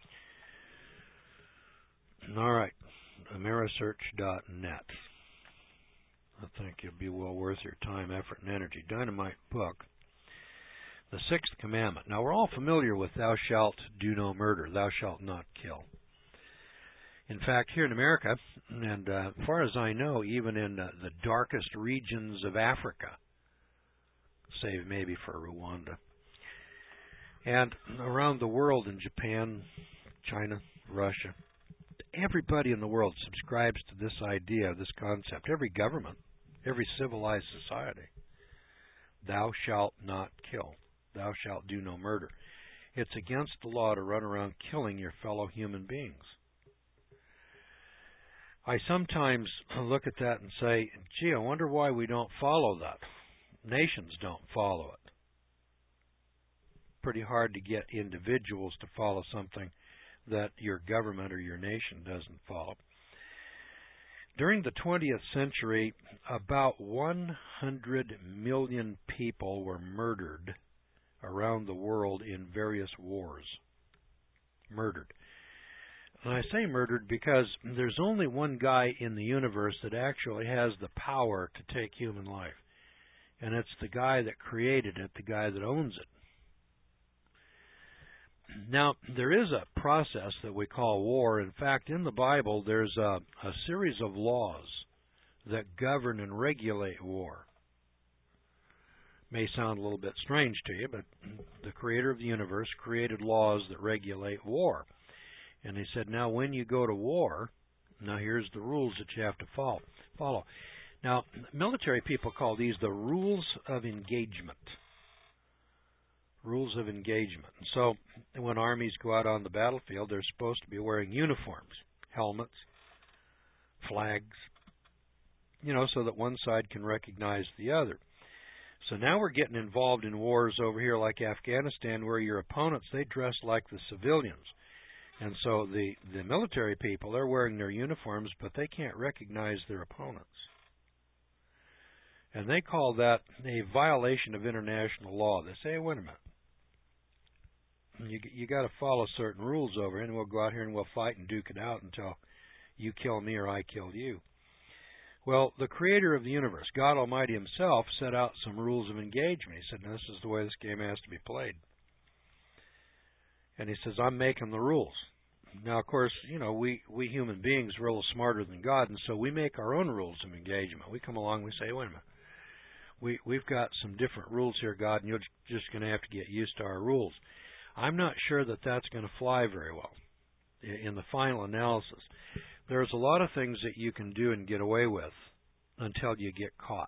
All right, AmeriSearch.net. I think it'll be well worth your time, effort, and energy. Dynamite book. The Sixth Commandment. Now, we're all familiar with thou shalt do no murder, thou shalt not kill. In fact, here in America, and as far as I know, even in the darkest regions of Africa, save maybe for Rwanda, and around the world in Japan, China, Russia, everybody in the world subscribes to this idea, this concept. Every government, every civilized society. Thou shalt not kill. Thou shalt do no murder. It's against the law to run around killing your fellow human beings. I sometimes look at that and say, gee, I wonder why we don't follow that. Nations don't follow it. Pretty hard to get individuals to follow something that your government or your nation doesn't follow. During the 20th century, about 100 million people were murdered around the world in various wars. Murdered. And I say murdered because there's only one guy in the universe that actually has the power to take human life. And it's the guy that created it, the guy that owns it. Now, there is a process that we call war. In fact, in the Bible, there's a series of laws that govern and regulate war. May sound a little bit strange to you, but the creator of the universe created laws that regulate war. And he said, now when you go to war, now here's the rules that you have to follow. Now, military people call these the rules of engagement. Rules of engagement. And so when armies go out on the battlefield, they're supposed to be wearing uniforms, helmets, flags, so that one side can recognize the other. So now we're getting involved in wars over here like Afghanistan, where your opponents, they dress like the civilians. And so the military people, they're wearing their uniforms, but they can't recognize their opponents. And they call that a violation of international law. They say, hey, wait a minute. You got to follow certain rules over here, and we'll go out here and we'll fight and duke it out until you kill me or I kill you. Well, the creator of the universe, God Almighty himself, set out some rules of engagement. He said, no, this is the way this game has to be played. And he says, I'm making the rules. Now, of course, we human beings are a little smarter than God, and so we make our own rules of engagement. We come along and we say, wait a minute, we've got some different rules here, God, and you're just going to have to get used to our rules. I'm not sure that that's going to fly very well in the final analysis. There's a lot of things that you can do and get away with until you get caught.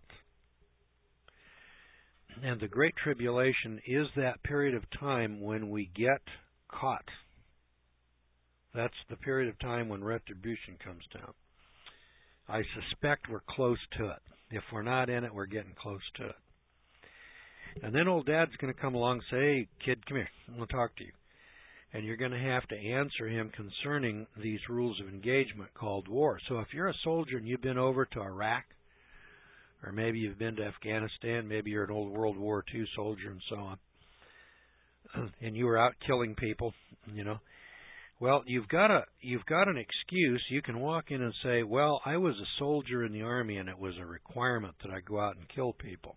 And the Great Tribulation is that period of time when we get caught. That's the period of time when retribution comes down. I suspect we're close to it. If we're not in it, we're getting close to it. And then old Dad's going to come along and say, hey, kid, come here. I'm going to talk to you. And you're going to have to answer him concerning these rules of engagement called war. So if you're a soldier and you've been over to Iraq, or maybe you've been to Afghanistan, maybe you're an old World War II soldier and so on, and you were out killing people, well, you've got an excuse. You can walk in and say, well, I was a soldier in the Army and it was a requirement that I go out and kill people.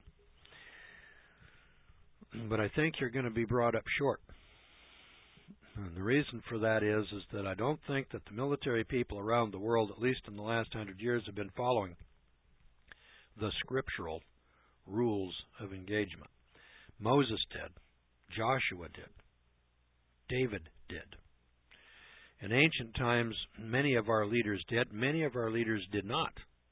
But I think you're going to be brought up short. And the reason for that is that I don't think that the military people around the world, at least in the last 100 years, have been following the scriptural rules of engagement. Moses did. Joshua did. David did. In ancient times, many of our leaders did. Many of our leaders did not.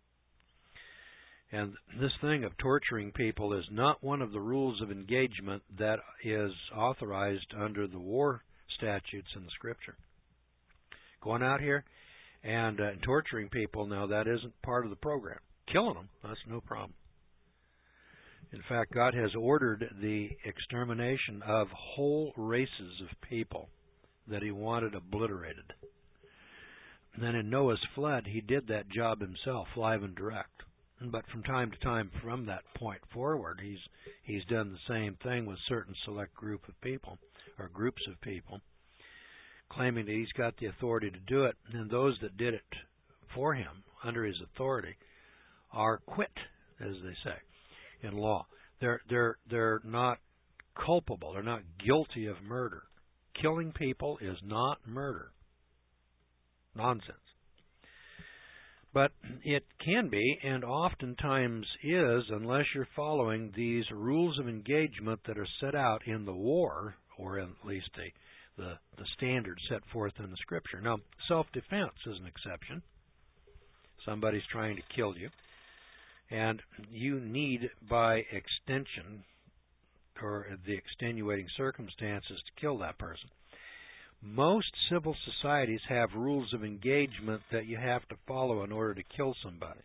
And this thing of torturing people is not one of the rules of engagement that is authorized under the war statutes in the Scripture. Going out here and torturing people, now that isn't part of the program. Killing them, that's no problem. In fact, God has ordered the extermination of whole races of people that he wanted obliterated. And then in Noah's flood, he did that job himself, live and direct. But from time to time, from that point forward, he's done the same thing with certain select group of people, or groups of people, claiming that he's got the authority to do it. And those that did it for him, under his authority, are quit, as they say, in law. They're not culpable. They're not guilty of murder. Killing people is not murder. Nonsense. But it can be, and oftentimes is, unless you're following these rules of engagement that are set out in the war, or at least the standards set forth in the Scripture. Now, self-defense is an exception. Somebody's trying to kill you, and you need, by extension, or the extenuating circumstances, to kill that person. Most civil societies have rules of engagement that you have to follow in order to kill somebody.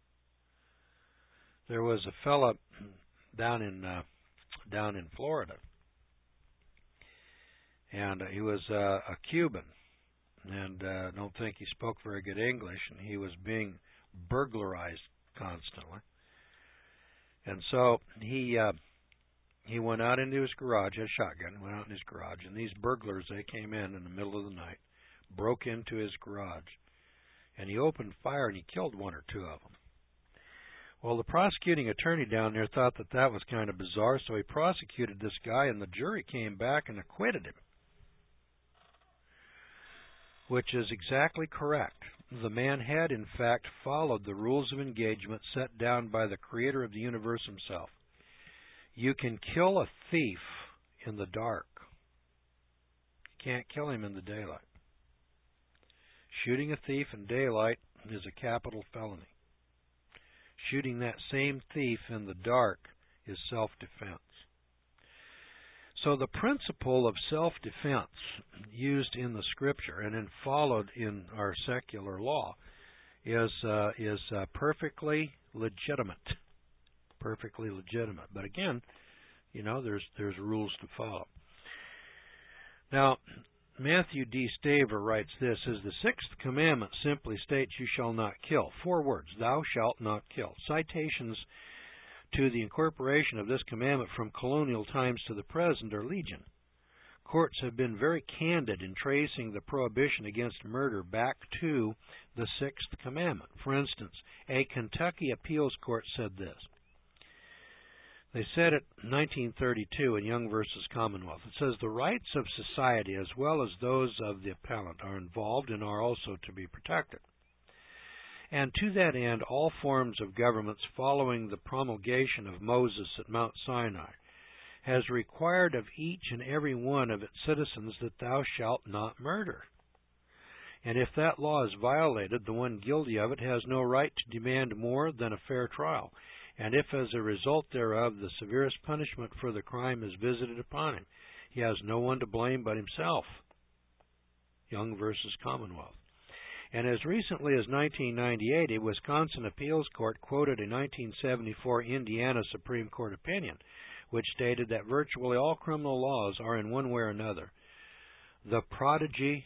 There was a fellow down in Florida, and he was a Cuban, and I don't think he spoke very good English, and he was being burglarized constantly. And so he went out into his garage, had a shotgun, went out in his garage, and these burglars, they came in the middle of the night, broke into his garage, and he opened fire and he killed one or two of them. Well, the prosecuting attorney down there thought that that was kind of bizarre, so he prosecuted this guy, and the jury came back and acquitted him, which is exactly correct. The man had, in fact, followed the rules of engagement set down by the creator of the universe himself. You can kill a thief in the dark. You can't kill him in the daylight. Shooting a thief in daylight is a capital felony. Shooting that same thief in the dark is self-defense. So the principle of self-defense used in the Scripture and then followed in our secular law is perfectly legitimate. Perfectly legitimate. But again, there's rules to follow. Now, Matthew D. Staver writes this, as the sixth commandment simply states, you shall not kill. 4 words, thou shalt not kill. Citations to the incorporation of this commandment from colonial times to the present are legion. Courts have been very candid in tracing the prohibition against murder back to the sixth commandment. For instance, a Kentucky appeals court said this. They said it in 1932 in Young v. Commonwealth. It says, the rights of society as well as those of the appellant are involved and are also to be protected. And to that end, all forms of governments following the promulgation of Moses at Mount Sinai has required of each and every one of its citizens that thou shalt not murder. And if that law is violated, the one guilty of it has no right to demand more than a fair trial. And if as a result thereof the severest punishment for the crime is visited upon him, he has no one to blame but himself. Young v. Commonwealth. And as recently as 1998, a Wisconsin appeals court quoted a 1974 Indiana Supreme Court opinion, which stated that virtually all criminal laws are in one way or another the progeny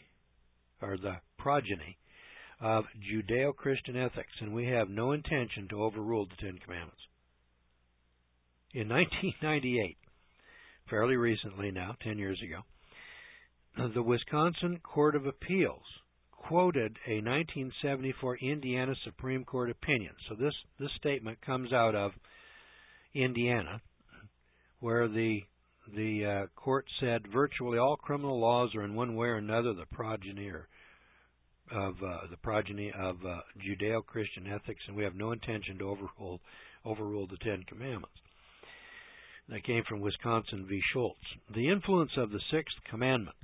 of Judeo-Christian ethics, and we have no intention to overrule the Ten Commandments. In 1998, fairly recently now, 10 years ago, the Wisconsin Court of Appeals quoted a 1974 Indiana Supreme Court opinion. So this statement comes out of Indiana, where the court said virtually all criminal laws are in one way or another the progeny of Judeo-Christian ethics, and we have no intention to overrule the Ten Commandments. That came from Wisconsin v. Schultz. The influence of the Sixth Commandment.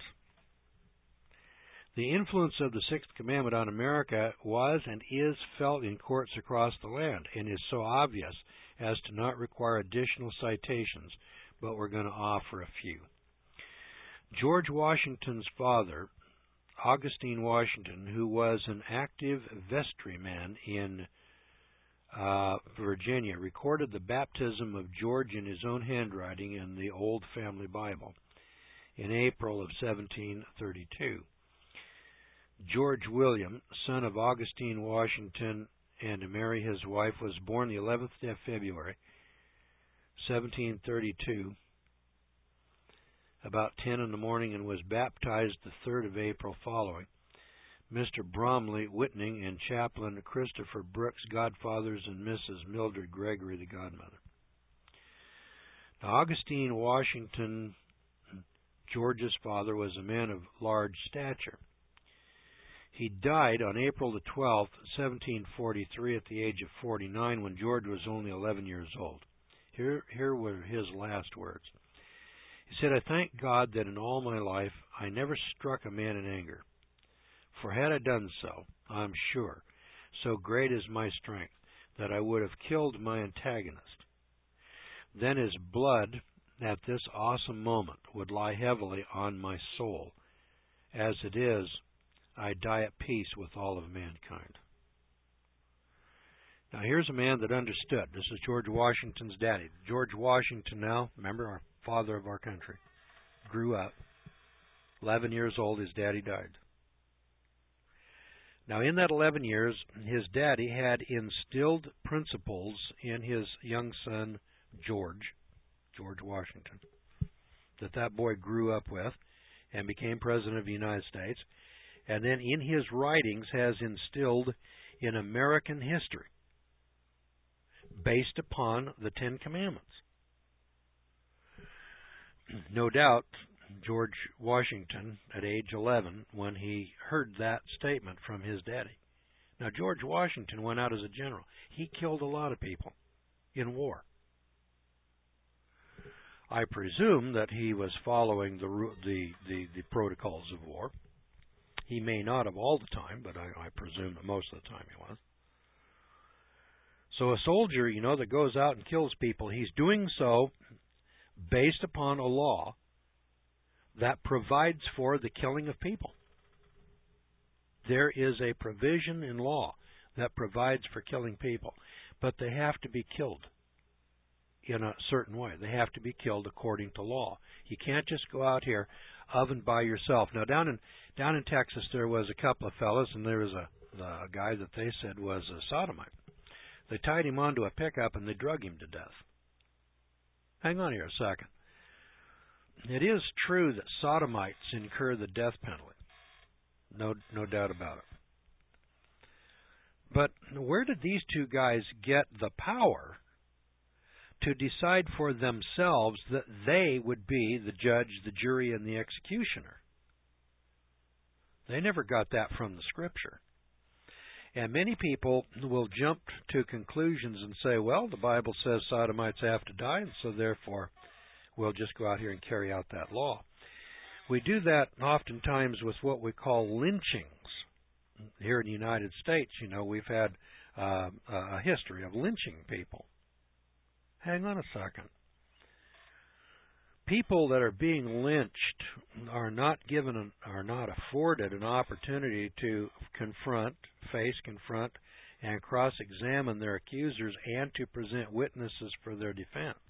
The influence of the Sixth Commandment on America was and is felt in courts across the land and is so obvious as to not require additional citations, but we're going to offer a few. George Washington's father, Augustine Washington, who was an active vestryman in Virginia, recorded the baptism of George in his own handwriting in the Old Family Bible in April of 1732. George William, son of Augustine Washington and Mary his wife, was born the 11th day of February, 1732, about 10 in the morning, and was baptized the 3rd of April following. Mr. Bromley Whitning and Chaplain Christopher Brooks, godfathers, and Mrs. Mildred Gregory, the godmother. Now, Augustine Washington, George's father, was a man of large stature. He died on April the 12th, 1743, at the age of 49, when George was only 11 years old. Here were his last words. He said, I thank God that in all my life I never struck a man in anger. For had I done so, I am sure, so great is my strength, that I would have killed my antagonist. Then his blood at this awesome moment would lie heavily on my soul. As it is, I die at peace with all of mankind. Now here's a man that understood. This is George Washington's daddy. George Washington now, remember, our father of our country, grew up. 11 years old, his daddy died. Now in that 11 years, his daddy had instilled principles in his young son, George Washington, that boy grew up with and became President of the United States, and then in his writings has instilled in American history based upon the Ten Commandments. No doubt, George Washington, at age 11, when he heard that statement from his daddy. Now, George Washington went out as a general. He killed a lot of people in war. I presume that he was following the protocols of war. He may not have all the time, but I presume that most of the time he was. So a soldier, that goes out and kills people, he's doing so based upon a law that provides for the killing of people. There is a provision in law that provides for killing people, but they have to be killed in a certain way. They have to be killed according to law. You can't just go out here oven by yourself. Now, down in Texas, there was a couple of fellas, and there was a guy that they said was a sodomite. They tied him onto a pickup and they drug him to death. Hang on here a second. It is true that sodomites incur the death penalty. No doubt about it. But where did these two guys get the power to decide for themselves that they would be the judge, the jury, and the executioner? They never got that from the Scripture. And many people will jump to conclusions and say, well, the Bible says sodomites have to die, and so therefore we'll just go out here and carry out that law. We do that oftentimes with what we call lynchings. Here in the United States, we've had a history of lynching people. Hang on a second. People that are being lynched are not afforded an opportunity to confront, and cross-examine their accusers and to present witnesses for their defense.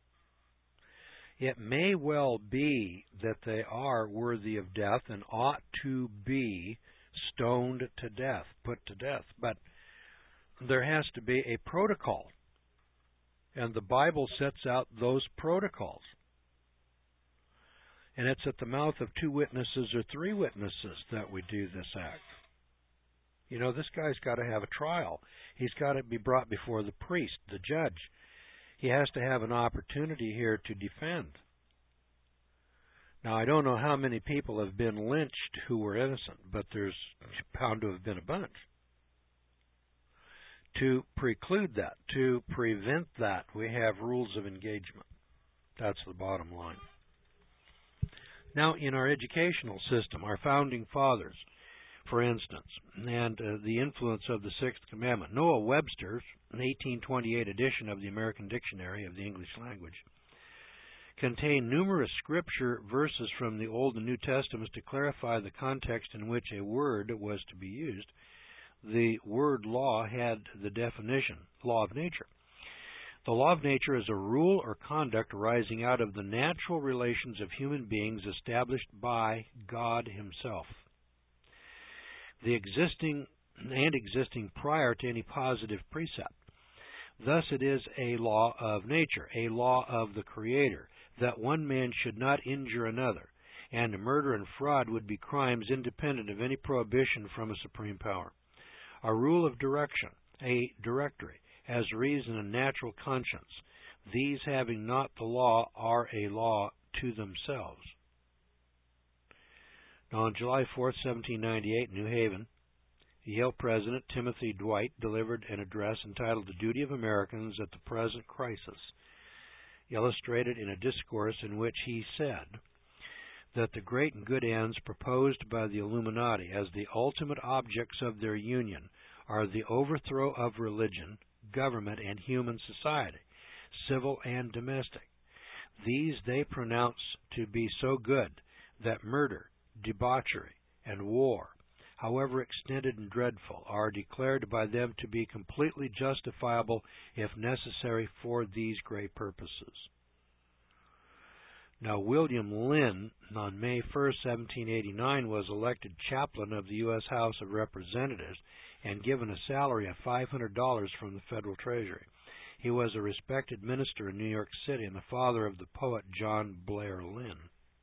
It may well be that they are worthy of death and ought to be stoned to death, put to death, but there has to be a protocol, and the Bible sets out those protocols. And it's at the mouth of 2 witnesses or 3 witnesses that we do this act. This guy's got to have a trial. He's got to be brought before the priest, the judge. He has to have an opportunity here to defend. Now, I don't know how many people have been lynched who were innocent, but there's bound to have been a bunch. To preclude that, to prevent that, we have rules of engagement. That's the bottom line. Now, in our educational system, our founding fathers, for instance, and the influence of the Sixth Commandment, Noah Webster's 1828 edition of the American Dictionary of the English Language contained numerous scripture verses from the Old and New Testaments to clarify the context in which a word was to be used. The word law had the definition, law of nature. The law of nature is a rule or conduct arising out of the natural relations of human beings established by God Himself. The existing prior to any positive precept. Thus it is a law of nature, a law of the Creator, that one man should not injure another, and murder and fraud would be crimes independent of any prohibition from a supreme power. A rule of direction, a directory, as reason and natural conscience. These, having not the law, are a law to themselves. Now, on July 4, 1798, in New Haven, Yale President Timothy Dwight delivered an address entitled The Duty of Americans at the Present Crisis, illustrated in a discourse in which he said that the great and good ends proposed by the Illuminati as the ultimate objects of their union are the overthrow of religion, government, and human society, civil and domestic. These they pronounce to be so good that murder, debauchery, and war, however extended and dreadful, are declared by them to be completely justifiable if necessary for these great purposes. Now, William Lynn, on May 1, 1789, was elected chaplain of the U.S. House of Representatives and given a salary of $500 from the Federal Treasury. He was a respected minister in New York City and the father of the poet John Blair Lynn.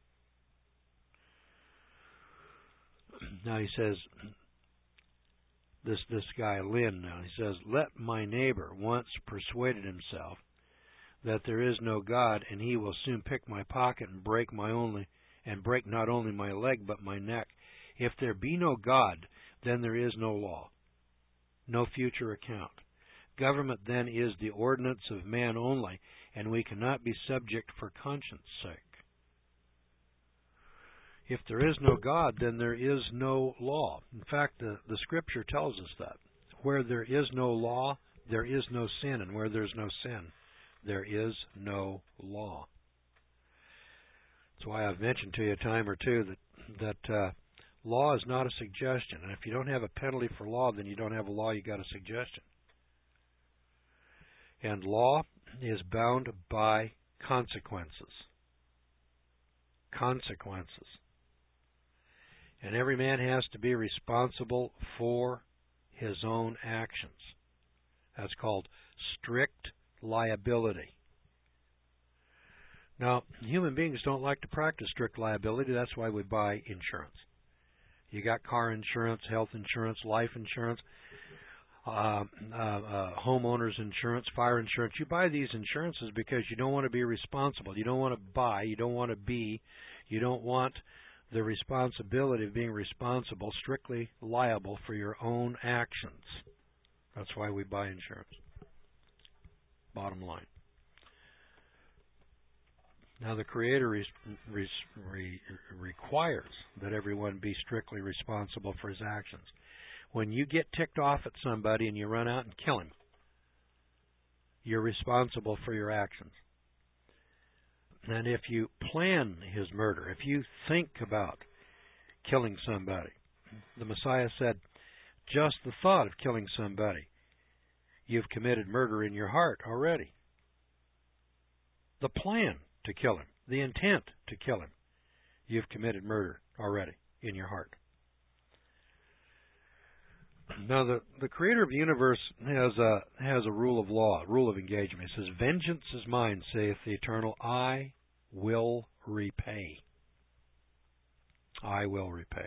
Now he says, this guy Lynn now, he says, let my neighbor once persuaded himself that there is no God, and he will soon pick my pocket and break not only my leg but my neck. If there be no God, then there is no law, no future account. Government then is the ordinance of man only, and we cannot be subject for conscience sake. If there is no God, then there is no law. In fact, the Scripture tells us that. Where there is no law, there is no sin. And where there is no sin, there is no law. That's why I've mentioned to you a time or two that law is not a suggestion. And if you don't have a penalty for law, then you don't have a law, you got a suggestion. And law is bound by consequences. Consequences. And every man has to be responsible for his own actions. That's called strict liability. Now, human beings don't like to practice strict liability. That's why we buy insurance. You got car insurance, health insurance, life insurance, homeowners insurance, fire insurance. You buy these insurances because you don't want to be responsible. You don't want to buy. You don't want to be. You don't want the responsibility of being responsible, strictly liable for your own actions. That's why we buy insurance. Bottom line. Now, the Creator requires that everyone be strictly responsible for his actions. When you get ticked off at somebody and you run out and kill him, you're responsible for your actions. And if you plan his murder, if you think about killing somebody, the Messiah said, just the thought of killing somebody, you've committed murder in your heart already. The plan to kill him, the intent to kill him, you've committed murder already in your heart. Now, the Creator of the universe has a rule of law, a rule of engagement. He says, vengeance is mine, saith the Eternal, I will repay. I will repay.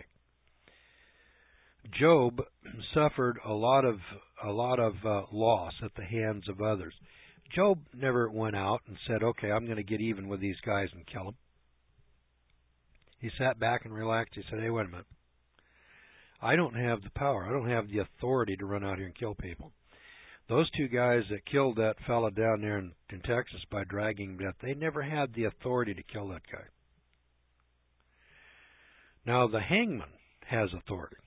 Job suffered a lot of loss at the hands of others. Job never went out and said, okay, I'm going to get even with these guys and kill them. He sat back and relaxed. He said, hey, wait a minute. I don't have the power. I don't have the authority to run out here and kill people. Those two guys that killed that fella down there in Texas by dragging him to death, they never had the authority to kill that guy. Now, the hangman has authority.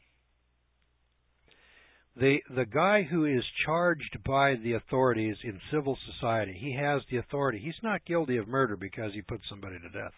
The guy who is charged by the authorities in civil society, he has the authority. He's not guilty of murder because he put somebody to death.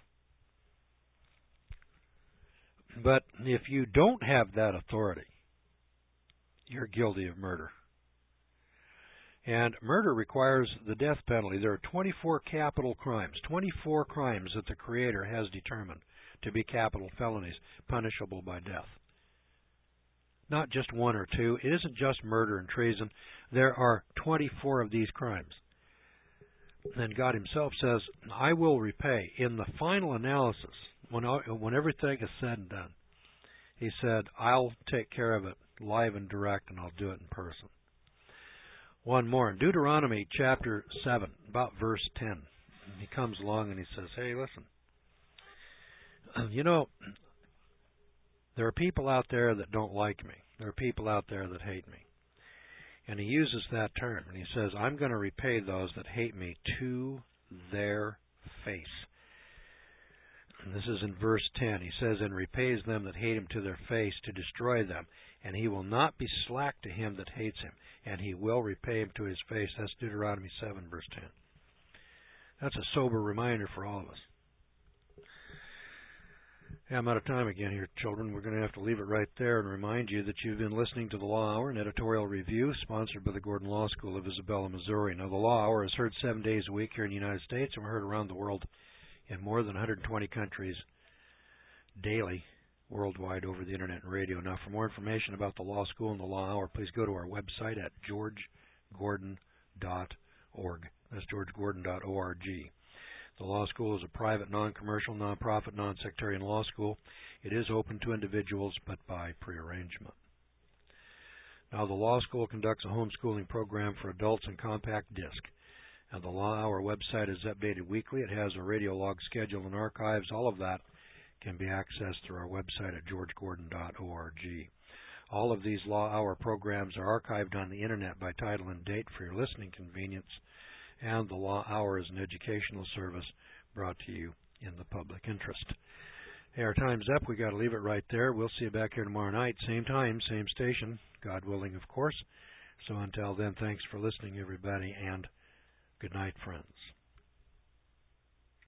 But if you don't have that authority, you're guilty of murder. And murder requires the death penalty. There are 24 capital crimes, 24 crimes that the Creator has determined to be capital felonies, punishable by death. Not just one or two. It isn't just murder and treason. There are 24 of these crimes. And God Himself says, I will repay. In the final analysis, when everything is said and done, He said, I'll take care of it live and direct, and I'll do it in person. One more. In Deuteronomy chapter 7, about verse 10, he comes along and he says, hey, listen, you know, there are people out there that don't like me. There are people out there that hate me. And he uses that term, and he says, I'm going to repay those that hate me to their face. And this is in verse 10. He says, and repays them that hate him to their face to destroy them. And he will not be slack to him that hates him, and he will repay him to his face. That's Deuteronomy 7, verse 10. That's a sober reminder for all of us. Yeah, I'm out of time again here, children. We're going to have to leave it right there and remind you that you've been listening to The Law Hour, an editorial review sponsored by the Gordon Law School of Isabella, Missouri. Now, The Law Hour is heard 7 days a week here in the United States, and we're heard around the world in more than 120 countries daily, worldwide, over the Internet and radio. Now, for more information about the Law School and the Law Hour, please go to our website at georgegordon.org. That's georgegordon.org. The Law School is a private, non-commercial, non-profit, non-sectarian law school. It is open to individuals, but by prearrangement. Now, the Law School conducts a homeschooling program for adults in compact disc. And the Law Hour website is updated weekly. It has a radio log schedule and archives. All of that can be accessed through our website at georgegordon.org. All of these Law Hour programs are archived on the Internet by title and date for your listening convenience. And the Law Hour is an educational service brought to you in the public interest. Hey, our time's up. We got to leave it right there. We'll see you back here tomorrow night, same time, same station, God willing, of course. So until then, thanks for listening, everybody, and good night, friends.